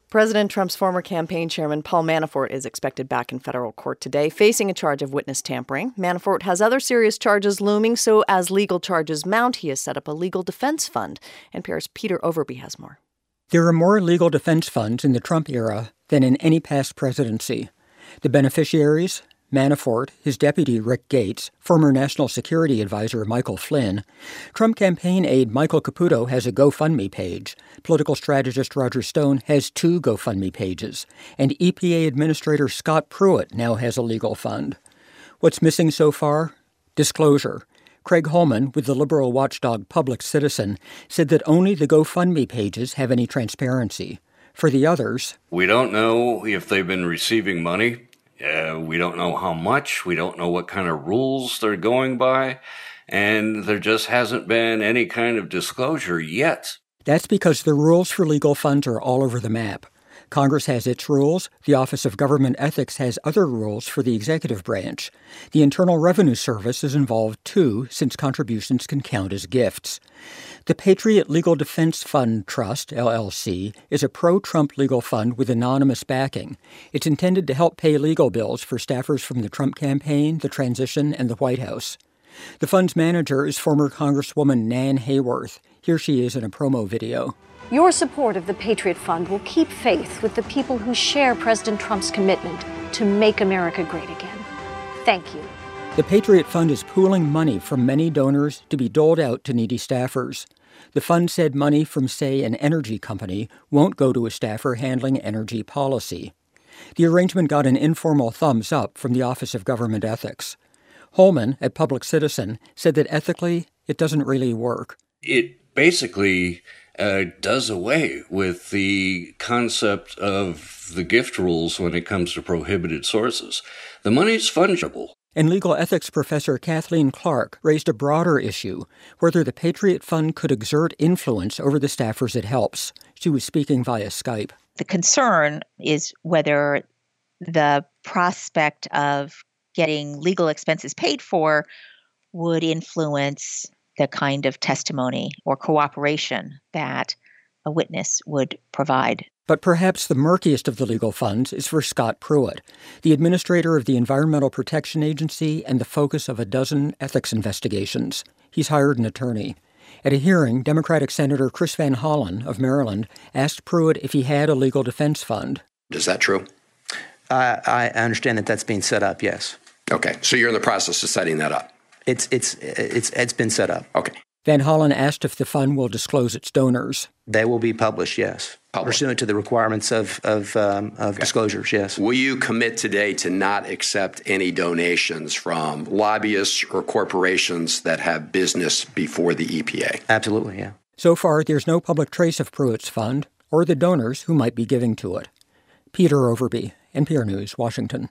President Trump's former campaign chairman Paul Manafort is expected back in federal court today, facing a charge of witness tampering. Manafort has other serious charges looming, so as legal charges mount, he has set up a legal defense fund. NPR's Peter Overby has more. There are more legal defense funds in the Trump era than in any past presidency. The beneficiaries: Manafort, his deputy Rick Gates, former National Security Advisor Michael Flynn. Trump campaign aide Michael Caputo has a GoFundMe page. Political strategist Roger Stone has 2 GoFundMe pages. And EPA Administrator Scott Pruitt now has a legal fund. What's missing so far? Disclosure. Craig Holman, with the liberal watchdog Public Citizen, said that only the GoFundMe pages have any transparency. For the others, we don't know if they've been receiving money. We don't know how much. We don't know what kind of rules they're going by. And there just hasn't been any kind of disclosure yet. That's because the rules for legal funds are all over the map. Congress has its rules. The Office of Government Ethics has other rules for the executive branch. The Internal Revenue Service is involved, too, since contributions can count as gifts. The Patriot Legal Defense Fund Trust, LLC, is a pro-Trump legal fund with anonymous backing. It's intended to help pay legal bills for staffers from the Trump campaign, the transition, and the White House. The fund's manager is former Congresswoman Nan Hayworth. Here she is in a promo video. Your support of the Patriot Fund will keep faith with the people who share President Trump's commitment to make America great again. Thank you. The Patriot Fund is pooling money from many donors to be doled out to needy staffers. The fund said money from, say, an energy company won't go to a staffer handling energy policy. The arrangement got an informal thumbs up from the Office of Government Ethics. Holman, at Public Citizen, said that ethically it doesn't really work. It basically does away with the concept of the gift rules when it comes to prohibited sources. The money's fungible. And legal ethics professor Kathleen Clark raised a broader issue, whether the Patriot Fund could exert influence over the staffers it helps. She was speaking via Skype. The concern is whether the prospect of getting legal expenses paid for would influence the kind of testimony or cooperation that a witness would provide. But perhaps the murkiest of the legal funds is for Scott Pruitt, the administrator of the Environmental Protection Agency and the focus of a dozen ethics investigations. He's hired an attorney. At a hearing, Democratic Senator Chris Van Hollen of Maryland asked Pruitt if he had a legal defense fund. Is that true? I understand that that's being set up, yes. Okay, so you're in the process of setting that up. It's been set up. Okay. Van Hollen asked if the fund will disclose its donors. They will be published, yes. Pursuant to the requirements of disclosures, yes. Will you commit today to not accept any donations from lobbyists or corporations that have business before the EPA? Absolutely, yeah. So far, there's no public trace of Pruitt's fund or the donors who might be giving to it. Peter Overby, NPR News, Washington.